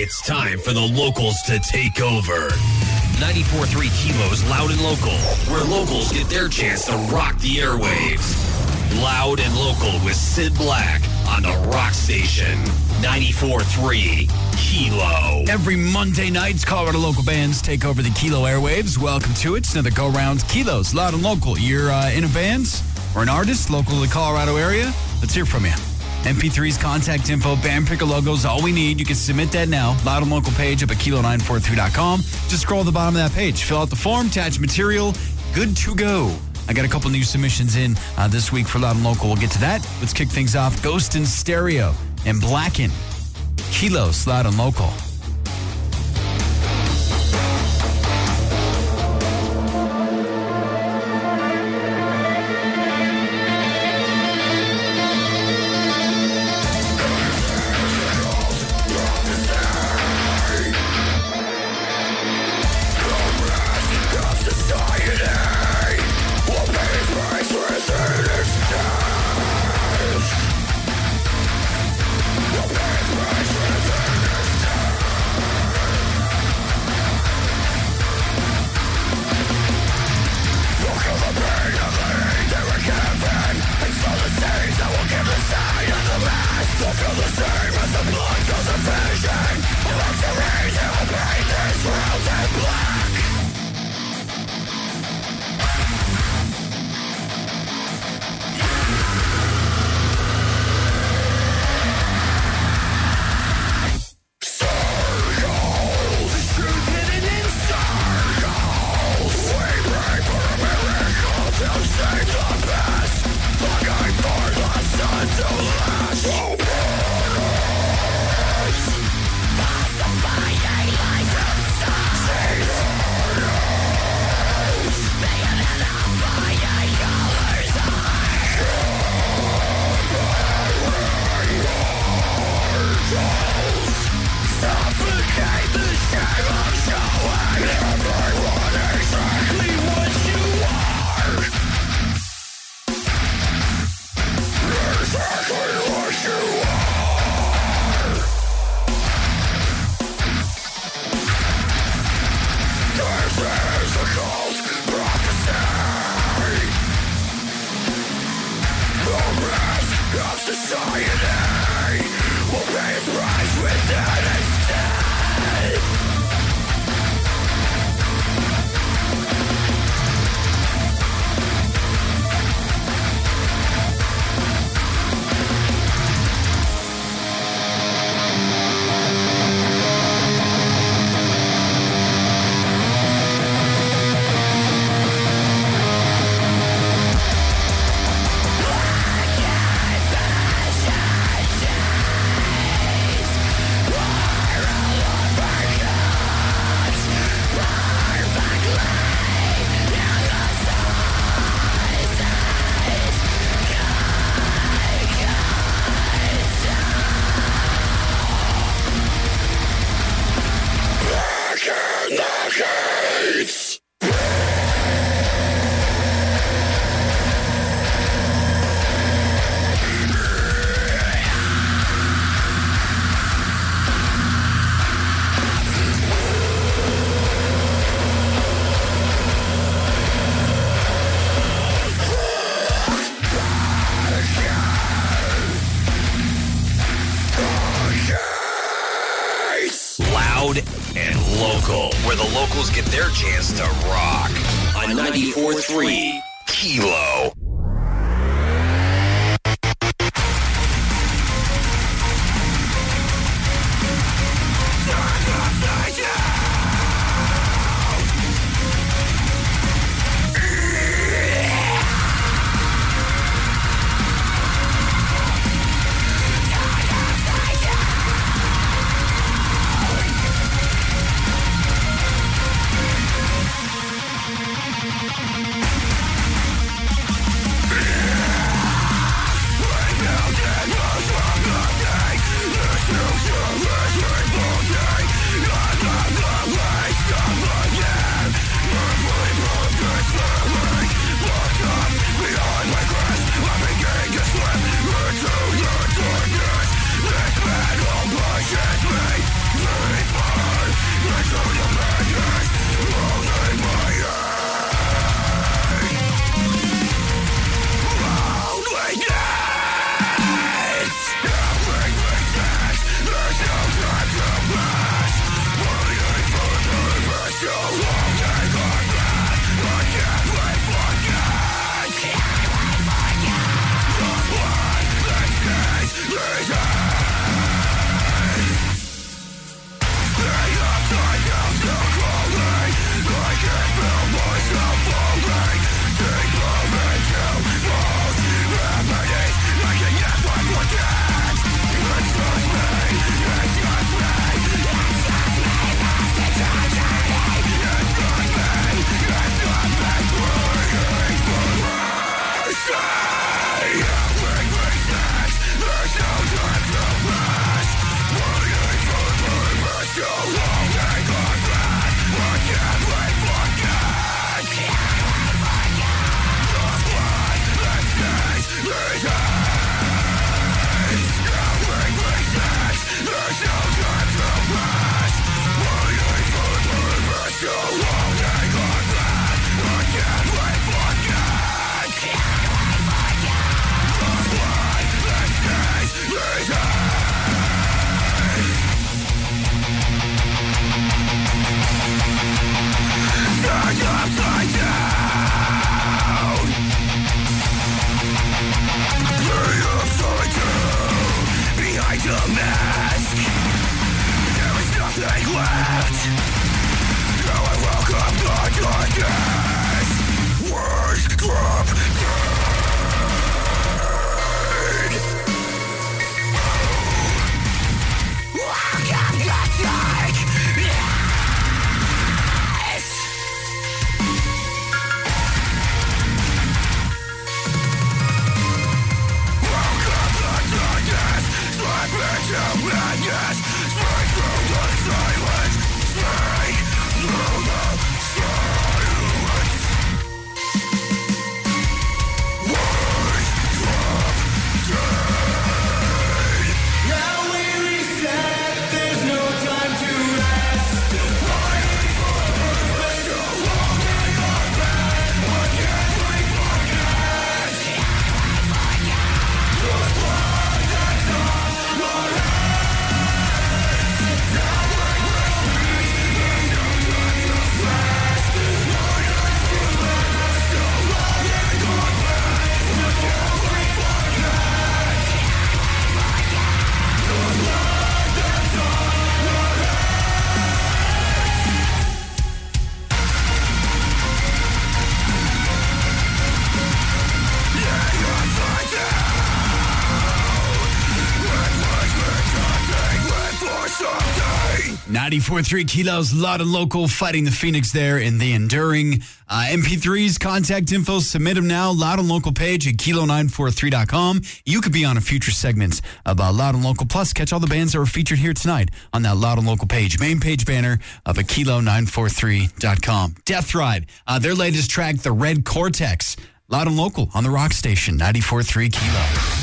It's time for the locals to take over. 94.3 Kilos Loud and Local, where locals get their chance to rock the airwaves. Loud and Local with Sid Black on the Rock Station. 94.3 Kilo. Every Monday night, Colorado local bands take over the Kilo airwaves. Welcome to it. It's another go-round. Kilos, Loud and Local. You're in a band or an artist local to the Colorado area? Let's hear from you. MP3s, contact info, band picker logos, all we need. You can submit that now. Loud and Local page up at kilo943.com. Just scroll to the bottom of that page. Fill out the form, attach material. Good to go. I got a couple new submissions in this week for Loud and Local. We'll get to that. Let's kick things off. Ghost in Stereo and Blacken. Kilos, Loud and Local. Get their chance to rock on 94.3 Kilo. 94.3 Kilos, Loud and Local, fighting the Phoenix there in the Enduring. MP3s, contact info, submit them now. Loud and Local page at kilo943.com. You could be on a future segment about Loud and Local. Plus, catch all the bands that were featured here tonight on that Loud and Local page. Main page banner of a kilo943.com. Death Ride, their latest track, The Red Cortex. Loud and Local on the Rock Station, 94.3 Kilo.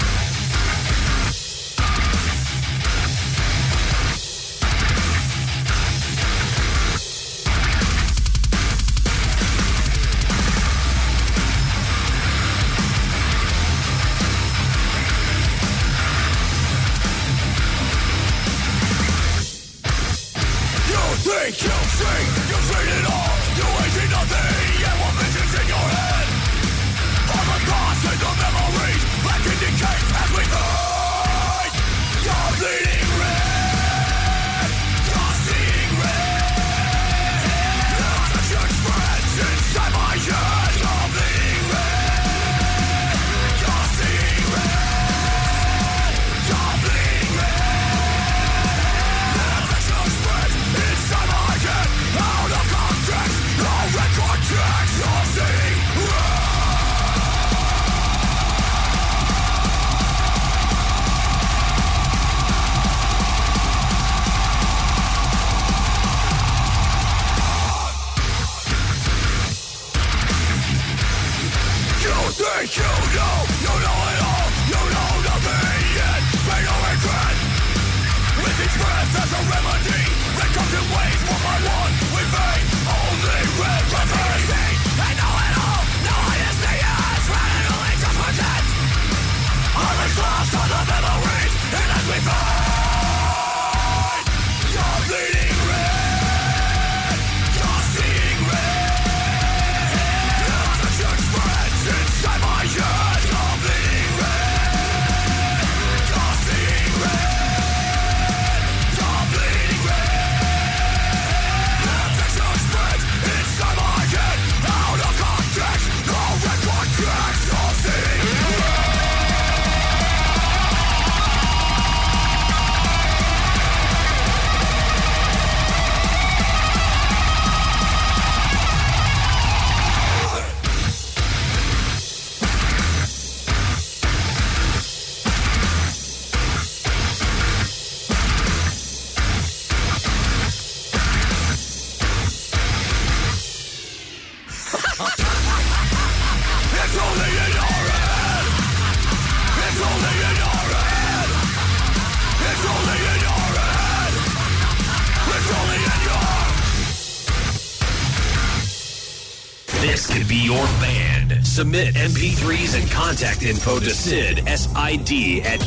This could be your band. Submit MP3s and contact info to Sid, S-I-D, at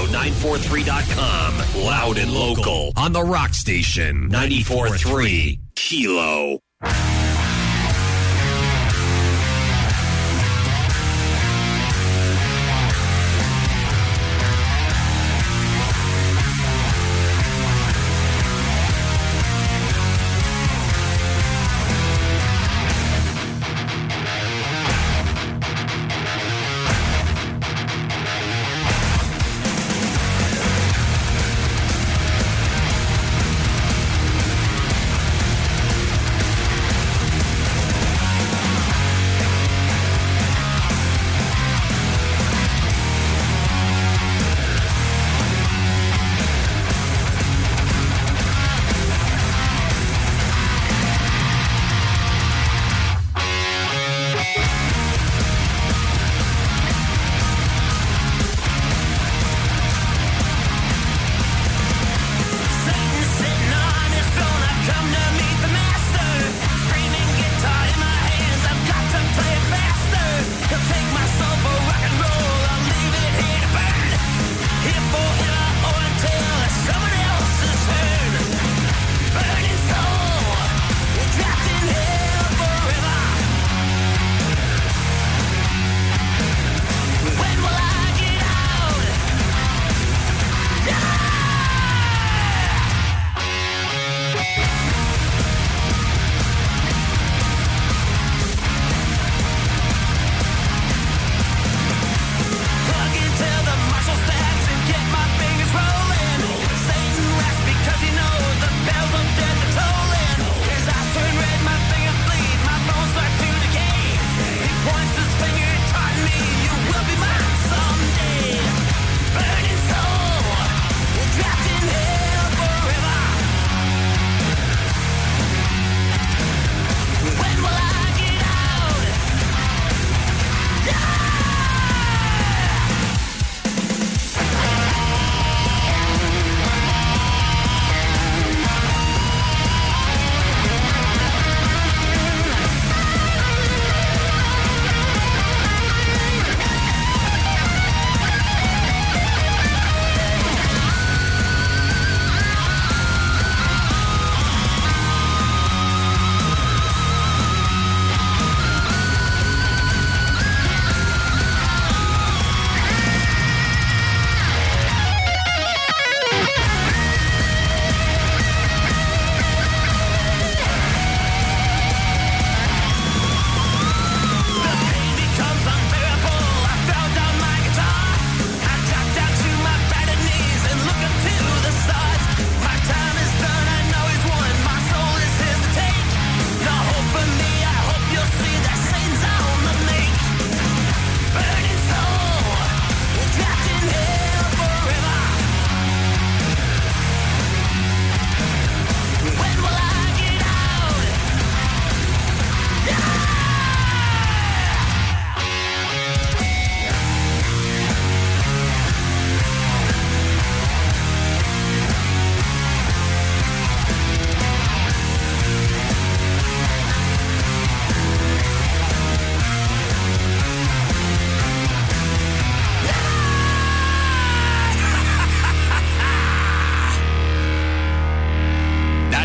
kilo943.com. Loud and Local on the Rock Station, 94.3 Kilo.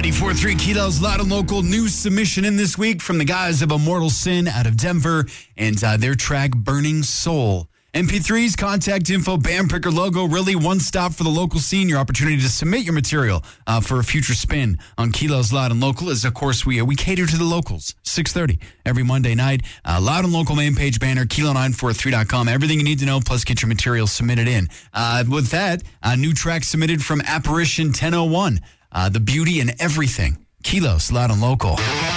94.3 Kilo's Loud and Local news submission in this week from the guys of Immortal Sin out of Denver and their track Burning Soul. MP3s, contact info, band picker logo, really one stop for the local scene. Your opportunity to submit your material for a future spin on Kilo's Loud and Local is, of course, we cater to the locals. 6:30 every Monday night. Loud and Local main page banner, kilo943.com. Everything you need to know, plus get your material submitted in. With that, a new track submitted from Apparition 1001. The Beauty and Everything. Kilos, Loud and Local.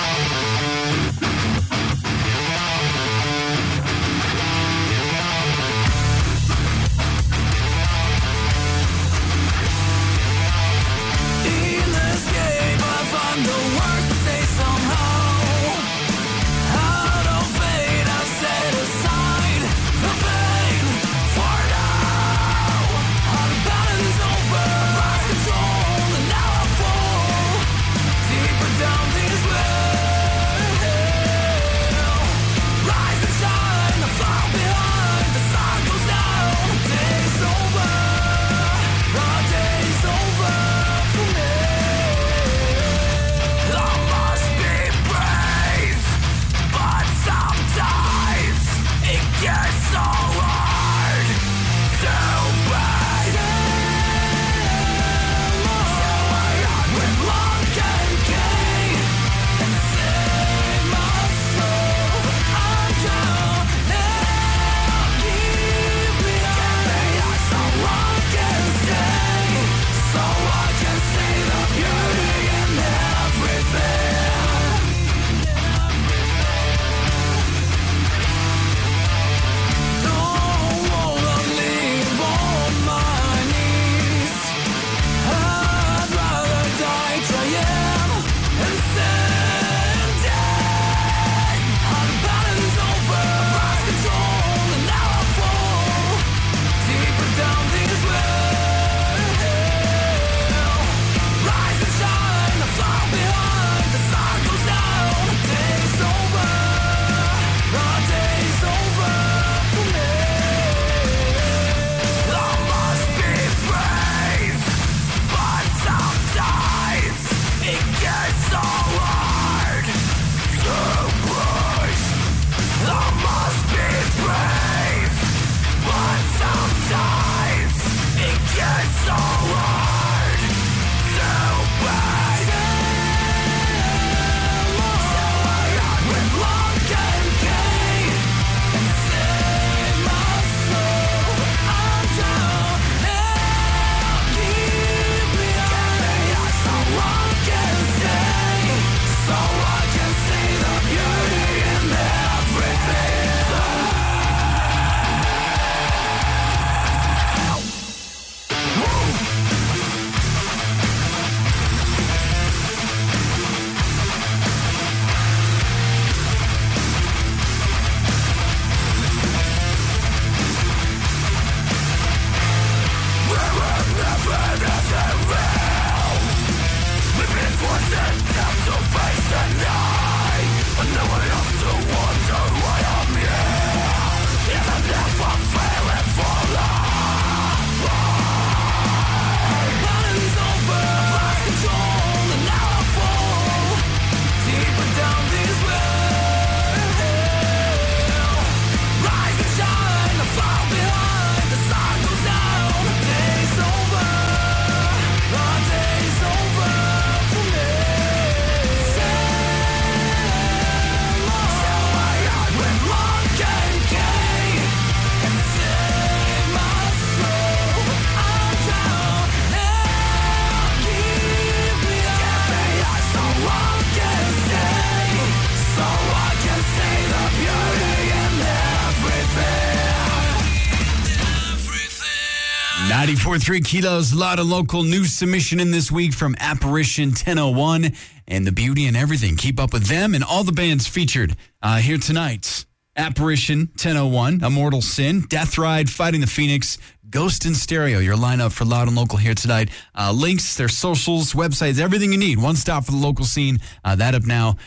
.3 Kilos, Loud and Local news submission in this week from Apparition 1001 and The Beauty and Everything. Keep up with them and all the bands featured here tonight. Apparition 1001, Immortal Sin, Death Ride, Fighting the Phoenix, Ghost in Stereo, your lineup for Loud and Local here tonight. Links, their socials, websites, everything you need. One stop for the local scene. That up now,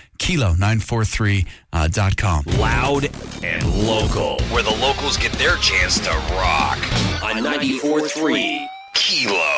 kilo943.com. Loud and Local, where the locals get their chance to rock on 94.3 Kilo.